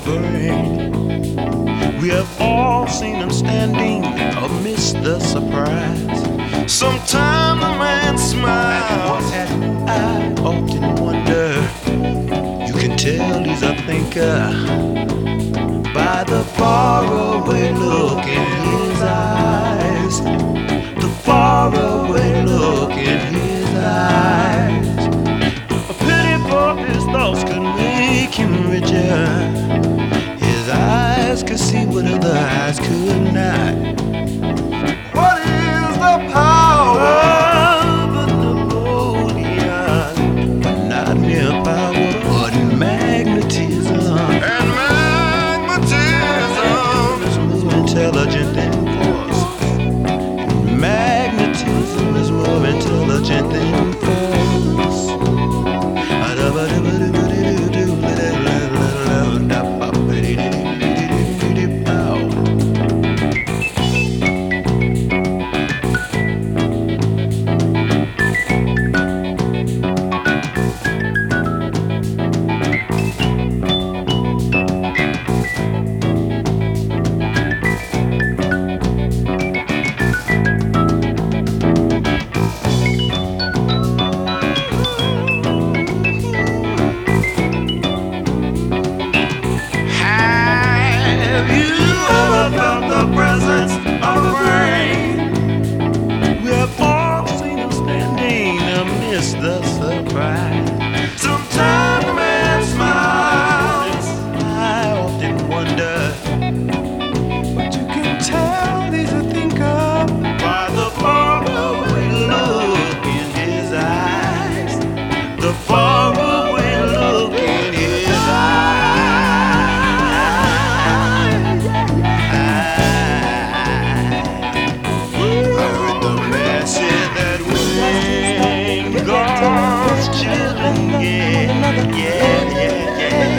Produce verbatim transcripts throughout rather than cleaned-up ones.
brain. We have all seen him standing amidst the surprise. Sometimes the man smiles, and I often wonder. You can tell he's a thinker by the faraway look in his eyes. The faraway look in his eyes. A pity for his thoughts could make him richer. His eyes could see what other eyes could not. What is the power of a Napoleon? But not mere power, but magnetism. And magnetism is more intelligent than force. Magnetism is more intelligent than force. The surprise. Sometimes a man smiles. I often wonder, but you can tell he's a thinker by the faraway look in his eyes. The faraway look in his eyes. I heard the man say that we God's children, yeah, yeah, yeah, yeah.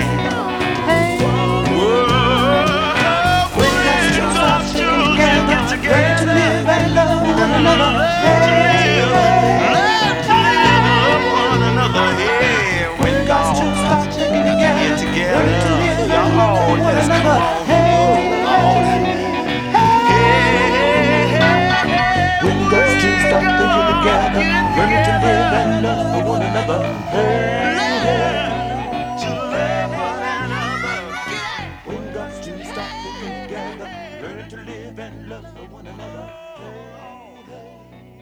Whoa, when God's children get together, to live and love one another, learn to live one another, yeah. When God's children get together, y'all just come on, when God's children stop thinking together, learn to live and love one another. Learn to love one another. When God's children stop thinking together, learn to live and love one another.